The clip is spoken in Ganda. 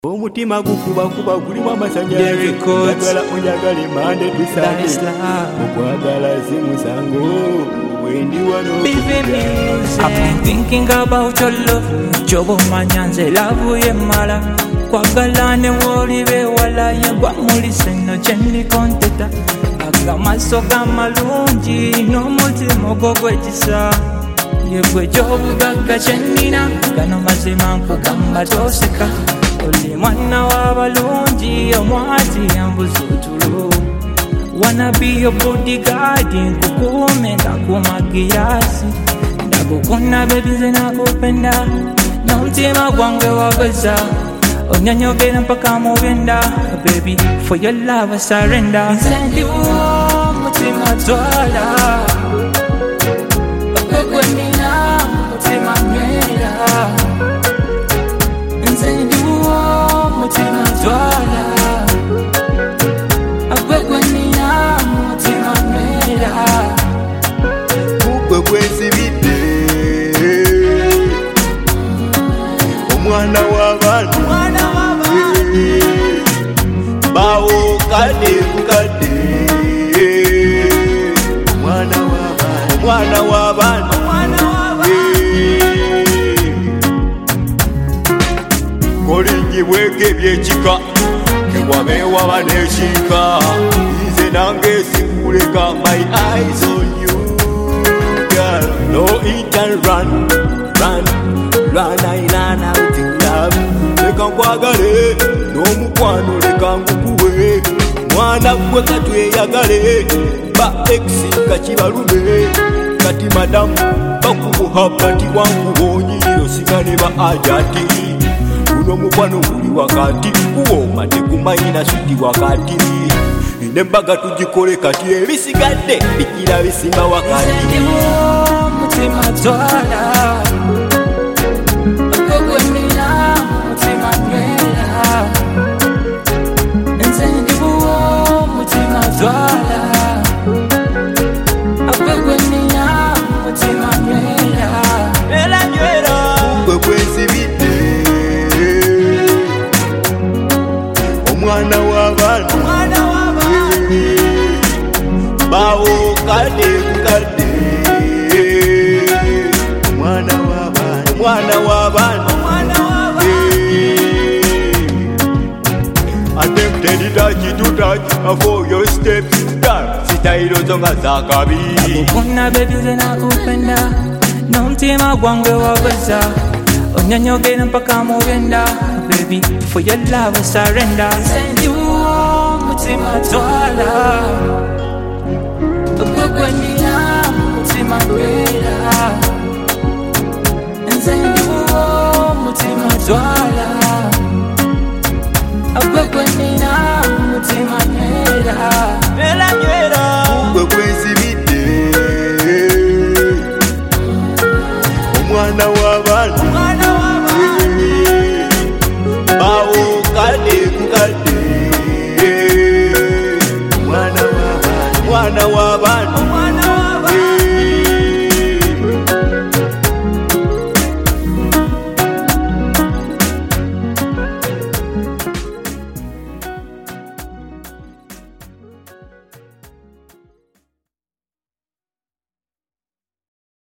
Omutima gukuba kuba gulimu amasannyalaze njagala onjagale mande tusande okwagala si musango wendi wano. I've been thinking about your love Jobo manyanze lavu ye mala kwagala ne wolibe wala yagwa muli seno chendi konteta agamaso gamalungi n'omutima ogw'ekisa yegwe gy'obugagga kyenina gano mazima nkugamba toseka oli mwana w'abalungi omwati yambuza otulo wanna be your bodyguard nkukuume ngakuuma giyasi ndakukunda baby nze nakupenda n'omutima gwange wagweza onyonyogera mpaka mu byenda baby for your love I surrender nze ndiwo mutima twala ogwegwe nina mutima nwera nze ndiwo mutima twala ogwegwe nina mutima nwera kukwe kwensibidde omwana w'abantu bawo kadde bukadde omwana w'abantu kolingibweko ebyekika newabeewaba n'ekiika nze nange sikuleka my eyes on you girl no eat and run I run out in love leka nkwagale n'omukwano leka ngukuwe mwana gwe katweyagale ba exi kakibalume kati madamu bakubuhabati wanguhonyi osigane ba ajati guno mukwano guli wakati kuwoma tekumanyina suti wakati nembaga tugikole kati ebisigadde bikira bisimba wakati mutima twala ogwegwe nina mutima nwera nze ndiwo mutima twala ogwegwe nina mutima nwera era nywera gwe kwensibidde omwana w'abantu bawo kadde bukadde omwana w'abantu attempted to touch for your steps down sitayiro zonga zakabi nakukunda baby nze nakupenda n'omutima gwange wagweza onyonyogera mpaka mu byenda baby for your love I surrender nze ndiwo mutima twala ogwegwe nina mutima nwera nze ndiwo mutima twala